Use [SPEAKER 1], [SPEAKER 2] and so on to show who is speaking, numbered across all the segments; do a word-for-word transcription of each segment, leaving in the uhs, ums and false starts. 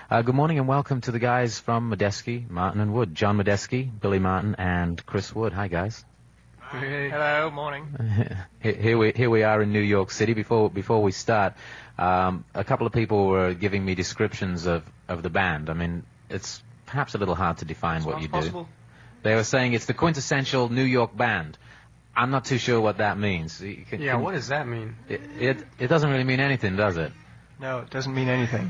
[SPEAKER 1] Uh, good morning and welcome to the guys from Medeski, Martin and Wood. John Medeski, Billy Martin, and Chris Wood. Hi, guys.
[SPEAKER 2] Hey. Hello, morning.
[SPEAKER 1] here we here we are in New York City. Before before we start, um, a couple of people were giving me descriptions of, of the band. I mean, it's perhaps a little hard to define
[SPEAKER 2] Sounds
[SPEAKER 1] what you
[SPEAKER 2] possible.
[SPEAKER 1] do. They were saying it's the quintessential New York band. I'm not too sure what that means. Can,
[SPEAKER 3] yeah,
[SPEAKER 1] can,
[SPEAKER 3] what does that mean?
[SPEAKER 1] It, it it doesn't really mean anything, does it?
[SPEAKER 2] No, it doesn't mean anything.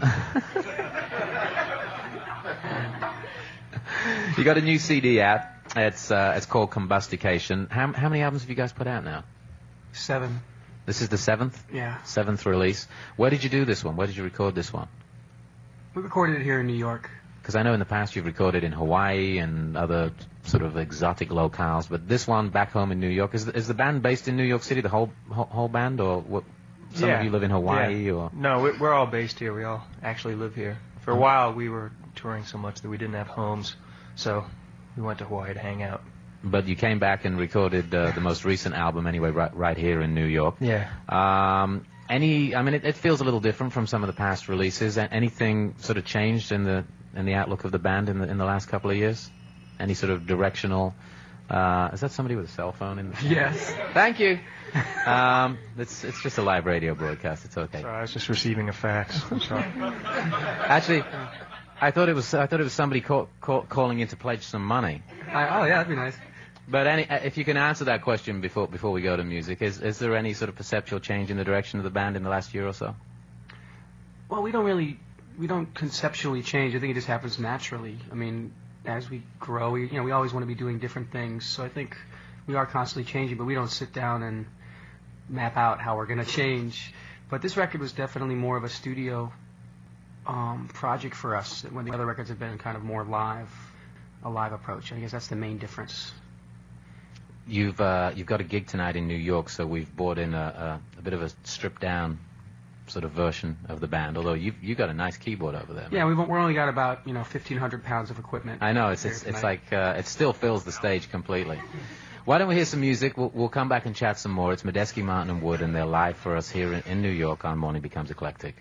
[SPEAKER 1] You got a new C D out. It's uh, it's called Combustication. How how many albums have you guys put out now?
[SPEAKER 3] Seven.
[SPEAKER 1] This is the seventh?
[SPEAKER 3] Yeah.
[SPEAKER 1] Seventh release. Where did you do this one? Where did you record this one?
[SPEAKER 3] We recorded it here in New York.
[SPEAKER 1] Because I know in the past you've recorded in Hawaii and other sort of exotic locales, but this one back home in New York. Is the, is the band based in New York City, the whole whole, whole band, or what? Some
[SPEAKER 2] yeah.
[SPEAKER 1] of you live in Hawaii,
[SPEAKER 2] yeah.
[SPEAKER 1] or
[SPEAKER 2] no? We're, we're all based here. We all actually live here. For a while, we were touring so much that we didn't have homes, so we went to Hawaii to hang out.
[SPEAKER 1] But you came back and recorded uh, the most recent album anyway, right, right here in New York.
[SPEAKER 2] Yeah.
[SPEAKER 1] Um, any, I mean, it, it feels a little different from some of the past releases. Anything sort of changed in the in the outlook of the band in the in the last couple of years? Any sort of directional? Uh, is that somebody with a cell phone in the
[SPEAKER 3] Yes.
[SPEAKER 1] Thank you. Um, it's it's just a live radio broadcast. It's okay.
[SPEAKER 2] Sorry, I was just receiving a fax. I'm sorry.
[SPEAKER 1] Actually, I thought it was I thought it was somebody call, call, calling in to pledge some money.
[SPEAKER 3] I, oh yeah, that'd be nice.
[SPEAKER 1] But any, if you can answer that question before before we go to music, is is there any sort of perceptual change in the direction of the band in the last year or so?
[SPEAKER 3] Well, we don't really we don't conceptually change. I think it just happens naturally. I mean, as we grow, we you know we always want to be doing different things. So I think we are constantly changing, but we don't sit down and map out how we're going to change. But this record was definitely more of a studio um, project for us, when the other records have been kind of more live, a live approach. I guess that's the main difference.
[SPEAKER 1] You've uh, you've got a gig tonight in New York, so we've brought in a, a, a bit of a stripped down sort of version of the band. Although you you got a nice keyboard over there. Man.
[SPEAKER 3] Yeah, we've we're only got about you know fifteen hundred pounds of equipment.
[SPEAKER 1] I know it's it's, it's like uh, it still fills the stage completely. Why don't we hear some music? We'll, we'll come back and chat some more. It's Medeski, Martin and Wood, and they're live for us here in, in New York on Morning Becomes Eclectic.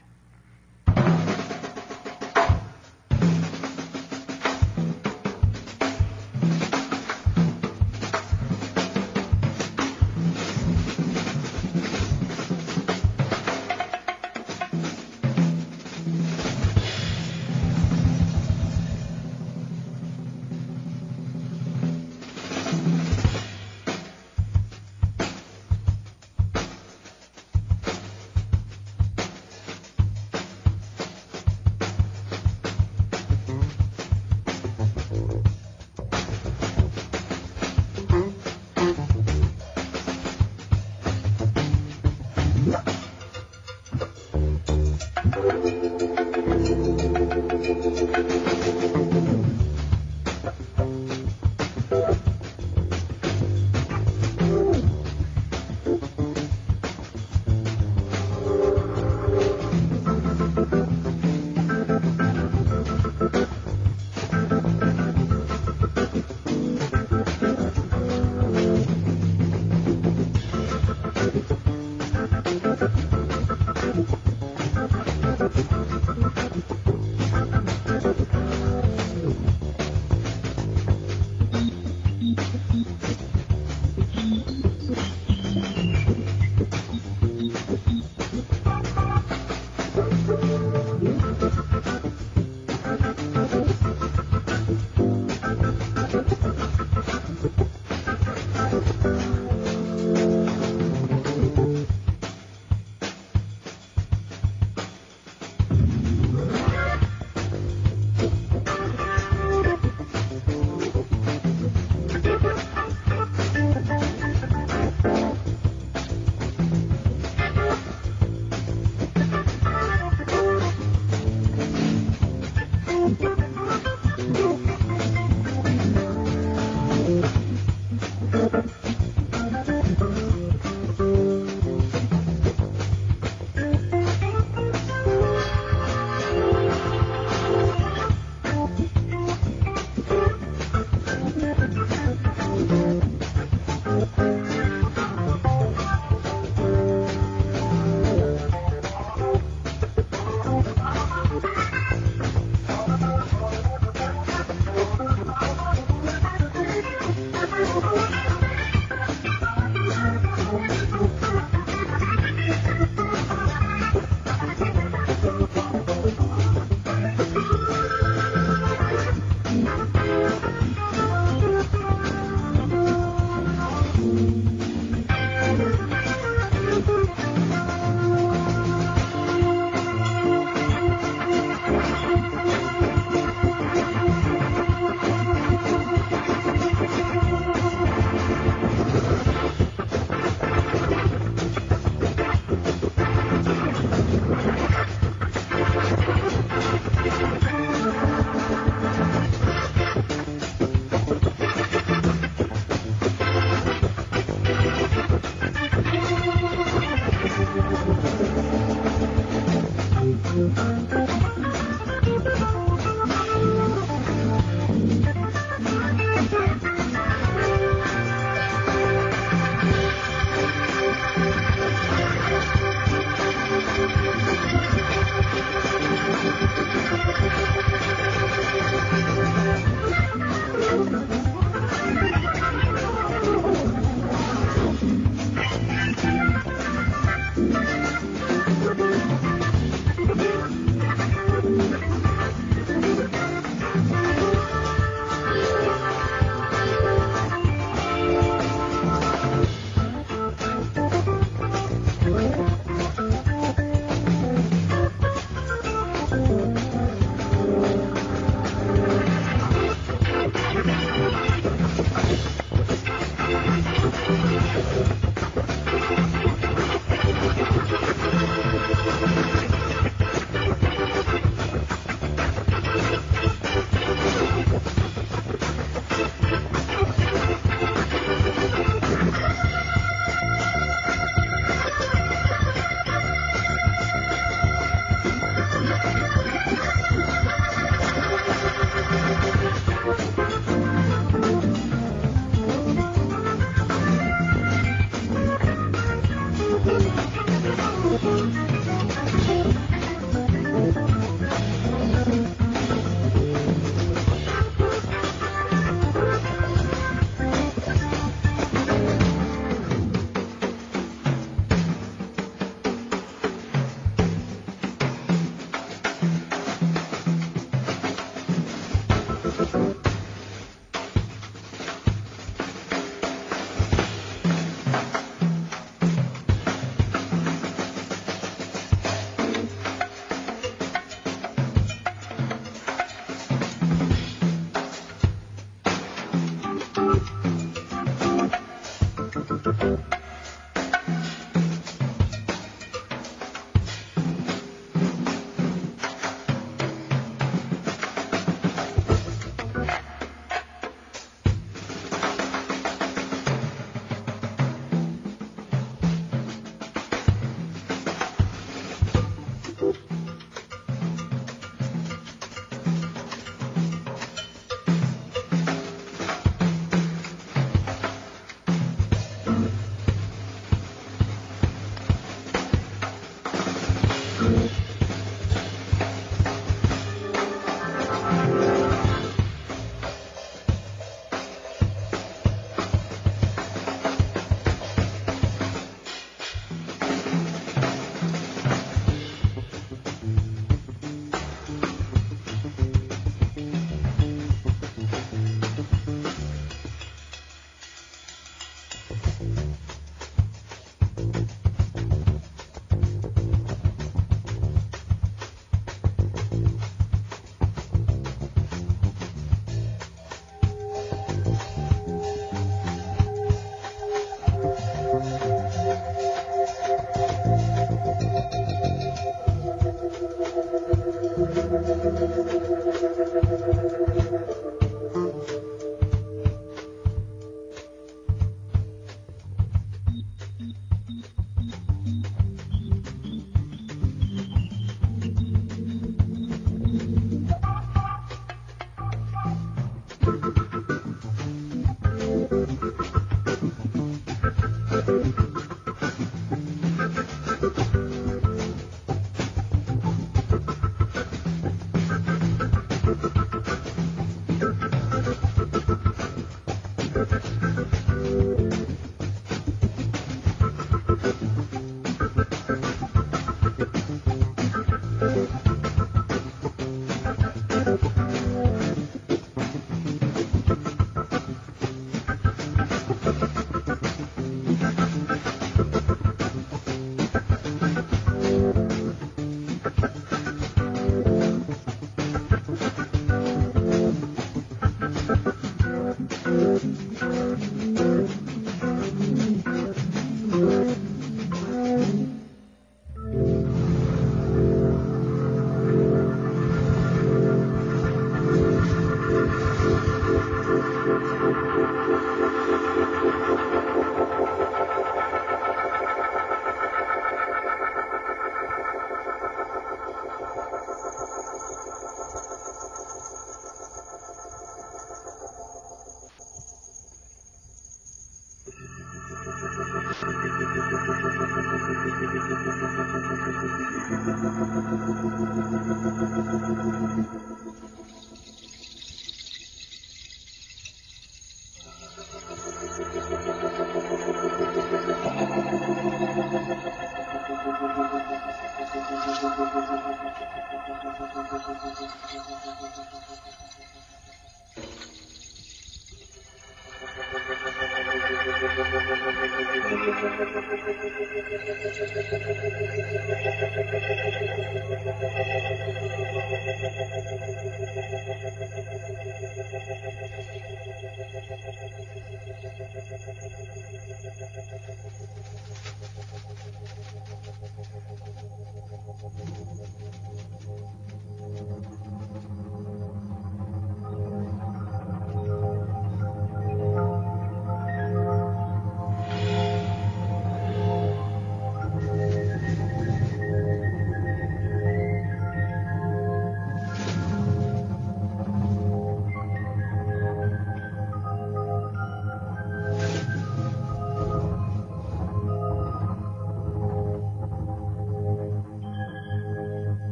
[SPEAKER 1] Thank you.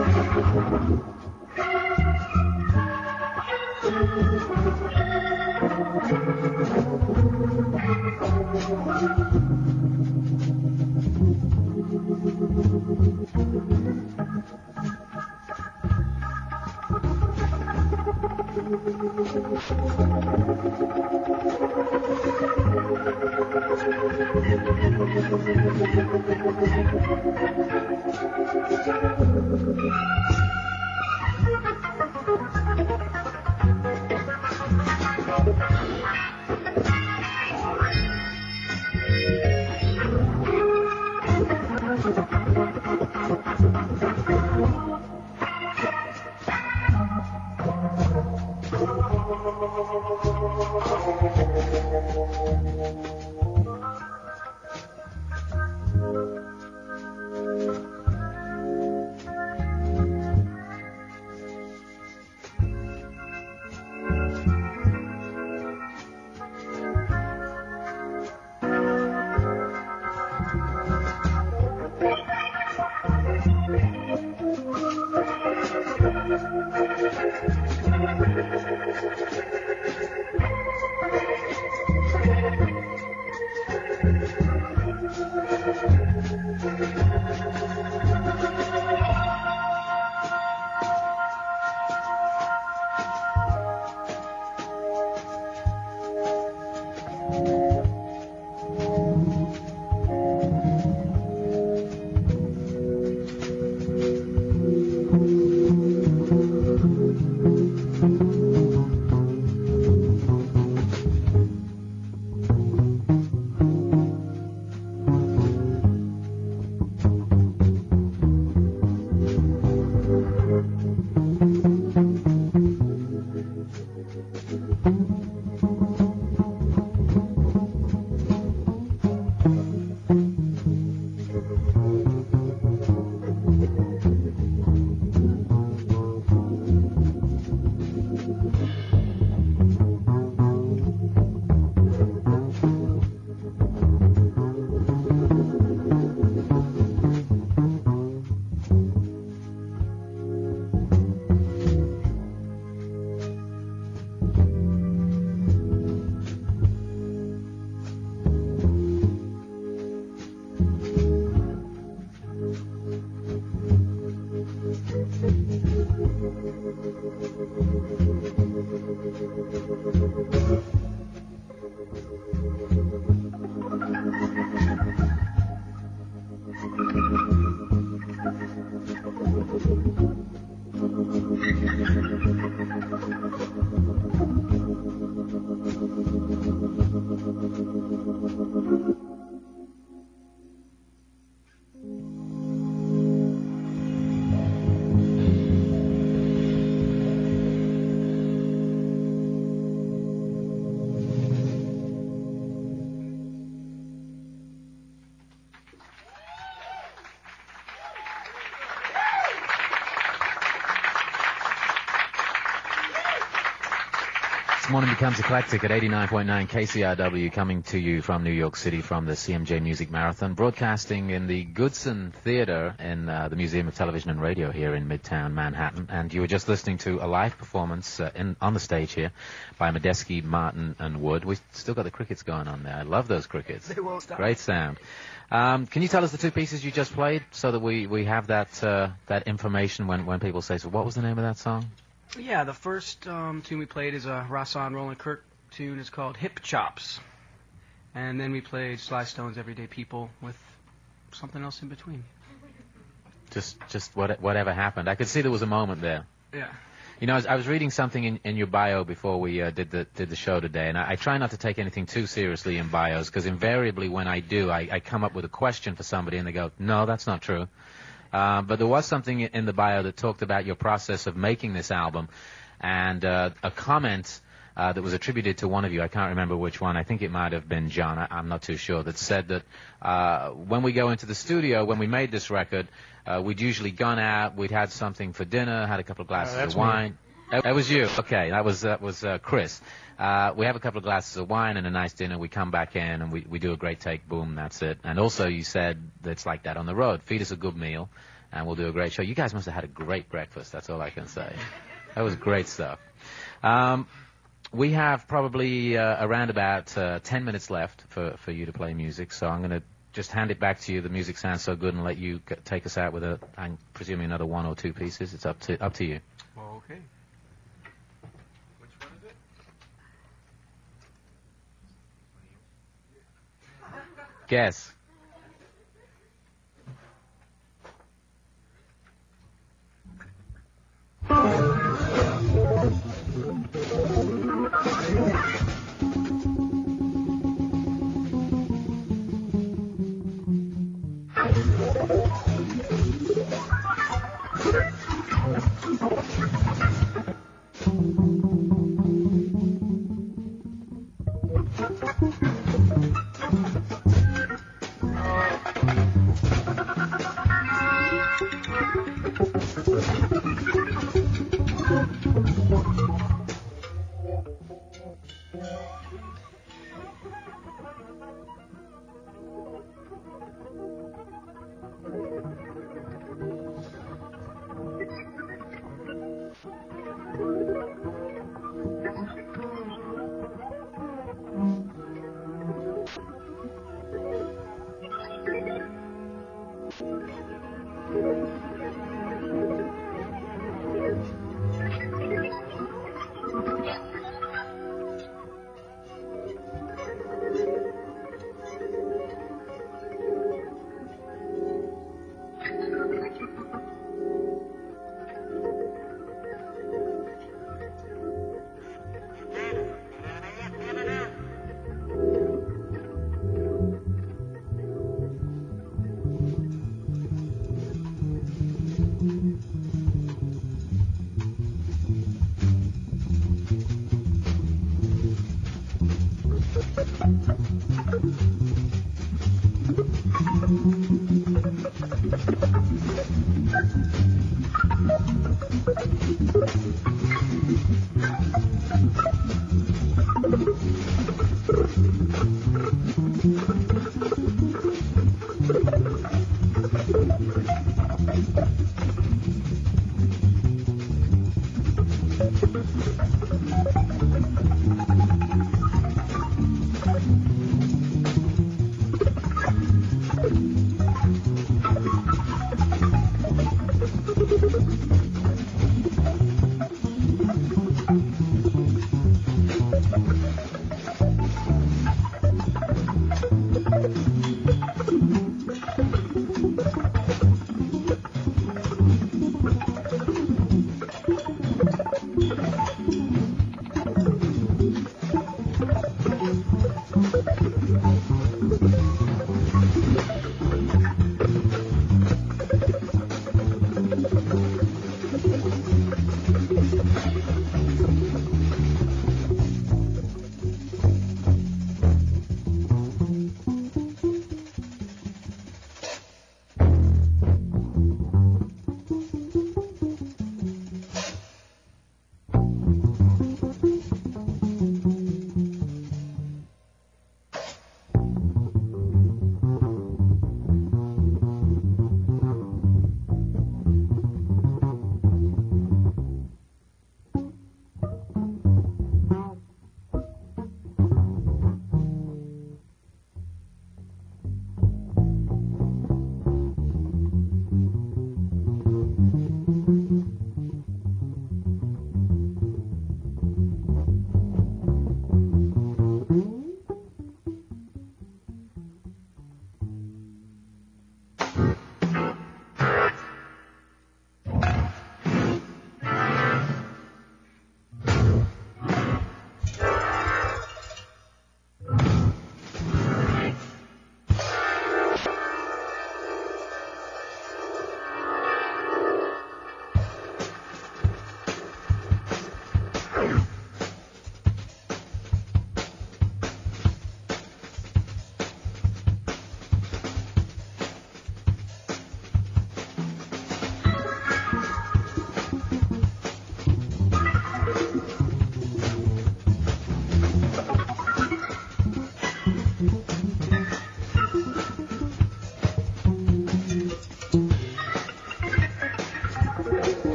[SPEAKER 1] Morning Becomes Eclectic at eighty-nine point nine K C R W, coming to you from New York City from the C M J Music Marathon, broadcasting in the Goodson Theater in uh, the Museum of Television and Radio here in Midtown Manhattan. And you were just listening to a live performance uh, in, on the stage here by Medeski, Martin, and Wood. We've still got the crickets going on there. I love those crickets.
[SPEAKER 3] They won't stop.
[SPEAKER 1] Great sound. Um, can you tell us the two pieces you just played so that we, we have that uh, that information when, when people say, so what was the name of that song?
[SPEAKER 3] Yeah, the first um, tune we played is a Rahsaan Roland Kirk tune. It's called Hip Chops. And then we played Sly Stone's Everyday People with something else in between.
[SPEAKER 1] Just just what, whatever happened. I could see there was a moment there.
[SPEAKER 3] Yeah.
[SPEAKER 1] You know, I was, I was reading something in, in your bio before we uh, did the did the show today, and I, I try not to take anything too seriously in bios, because invariably when I do, I, I come up with a question for somebody, and they go, no, that's not true. Uh, but there was something in the bio that talked about your process of making this album, and uh, a comment uh, that was attributed to one of you. I can't remember which one. I think it might have been John. I, I'm not too sure. That said that uh, when we go into the studio, when we made this record, uh, we'd usually gone out, we'd had something for dinner, had a couple of glasses
[SPEAKER 2] Uh, that's
[SPEAKER 1] of wine.
[SPEAKER 2] me.
[SPEAKER 1] That that was you. Okay, that was that was uh, Chris. Uh, we have a couple of glasses of wine and a nice dinner. We come back in and we, we do a great take. Boom, that's it. And also, you said that it's like that on the road. Feed us a good meal, and we'll do a great show. You guys must have had a great breakfast. That's all I can say. That was great stuff. Um, we have probably uh, around about uh, ten minutes left for, for you to play music. So I'm going to just hand it back to you. The music sounds so good, and let you g- take us out with a, I'm presuming another one or two pieces. It's up to up to you.
[SPEAKER 2] Well, okay. Which one is it?
[SPEAKER 1] Guess.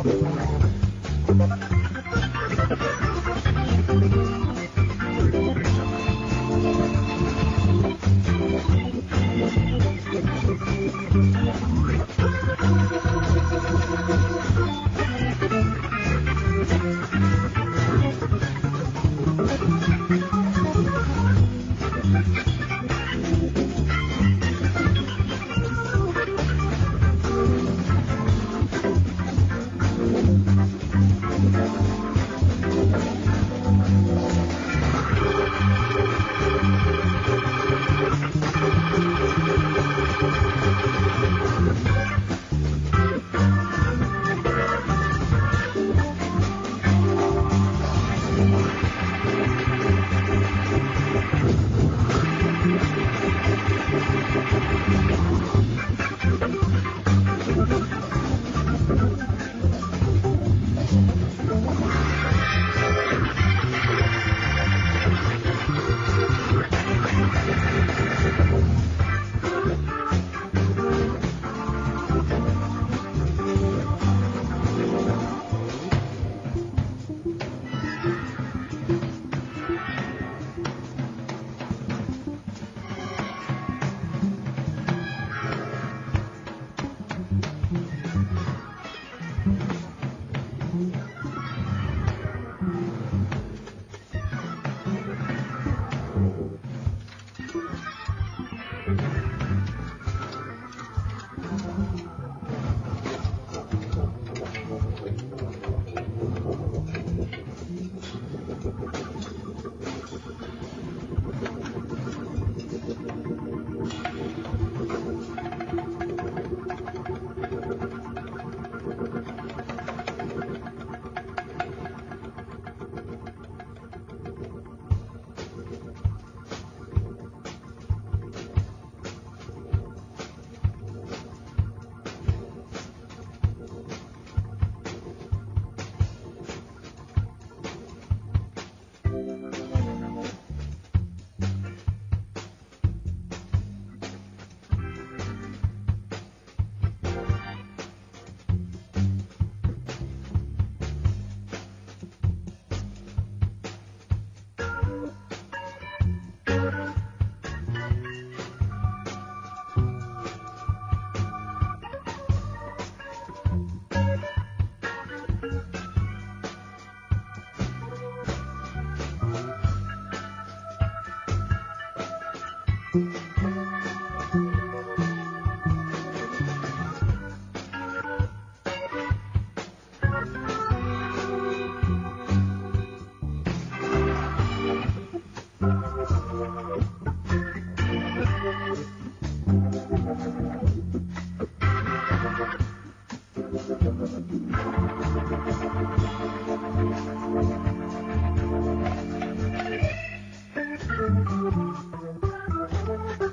[SPEAKER 4] Thank you.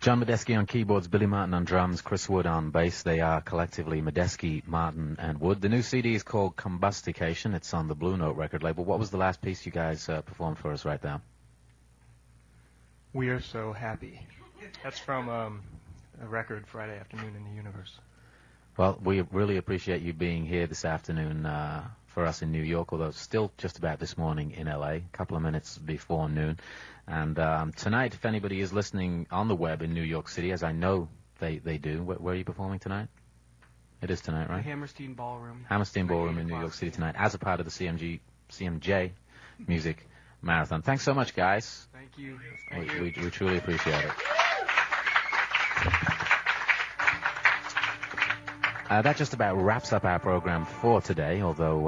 [SPEAKER 1] John Medeski on keyboards, Billy Martin on drums, Chris Wood on bass. They are collectively Medeski, Martin, and Wood. The new C D is called Combustication. It's on the Blue Note record label. What was the last piece you guys uh, performed for us right now?
[SPEAKER 2] We Are So Happy. That's from um, a record, Friday Afternoon in the Universe.
[SPEAKER 1] Well, we really appreciate you being here this afternoon uh, for us in New York, although it's still just about this morning in L A, a couple of minutes before noon. And um, tonight, if anybody is listening on the web in New York City, as I know they, they do, where, where are you performing tonight? It is tonight, right?
[SPEAKER 3] The Hammerstein Ballroom.
[SPEAKER 1] Hammerstein Ballroom in New York City tonight, as a part of the C M G, C M J Music Marathon. Thanks so much, guys.
[SPEAKER 3] Thank you.
[SPEAKER 1] We, we, we truly appreciate it. Uh, that just about wraps up our program for today, although